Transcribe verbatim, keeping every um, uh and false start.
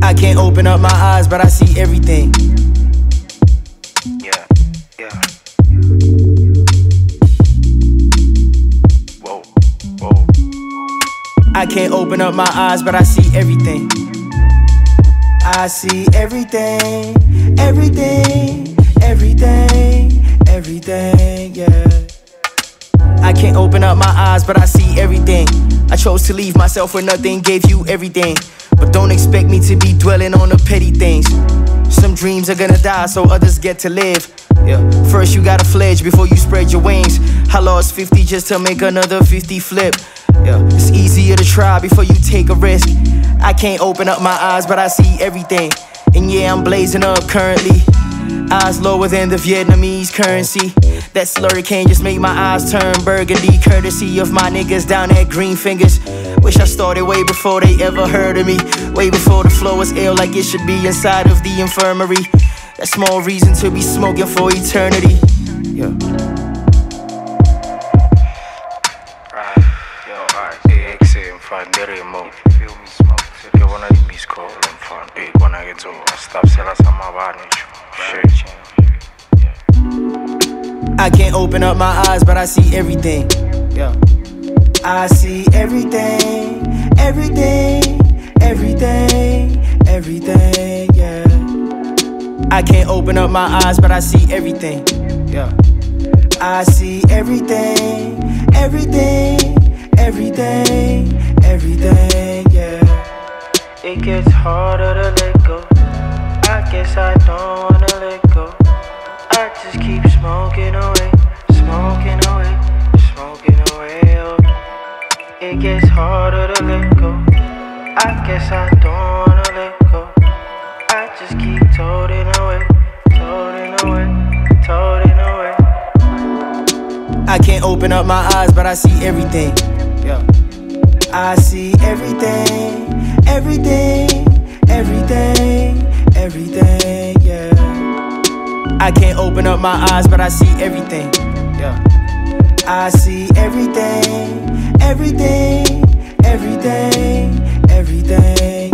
I can't open up my eyes, but I see everything. Yeah, yeah. Whoa, whoa. I can't open up my eyes, but I see everything. I see everything, everything, everything, everything, yeah. I can't open up my eyes, but I see everything. I chose to leave myself where nothing gave you everything. But don't expect me to be dwelling on the petty things. Some dreams are gonna die so others get to live. Yeah. First you gotta fledge before you spread your wings. I lost fifty just to make another fifty flip. Yeah. It's easier to try before you take a risk. I can't open up my eyes, but I see everything. And yeah, I'm blazing up currently. Eyes lower than the Vietnamese currency. That slurricane just made my eyes turn burgundy. Courtesy of my niggas down at Green Fingers. Wish I started way before they ever heard of me. Way before the flow was ill like it should be inside of the infirmary. That's more reason to be smoking for eternity. Yeah. Right, yo, alright, hey, exit fan, the remote. Feel me smoke, you wanna leave me score, I'm fan. Hey, wanna get to, stop selling some of my shit. I can't open up my eyes, but I see everything. Yeah. I see everything, everything, everything, everything, yeah. I can't open up my eyes, but I see everything. Yeah. I see everything, everything, everything, everything, yeah. It gets harder to let go. I guess I don't wanna let go. I just keep smoking away, smoking away, smoking away. Oh. It gets harder to let go. I guess I don't wanna let go. I just keep toting away, toting away, toting away. I can't open up my eyes, but I see everything. Yeah. I see everything, everything, everything, everything, yeah. I can't open up my eyes, but I see everything. Yeah. I see everything, everything, everything, everything.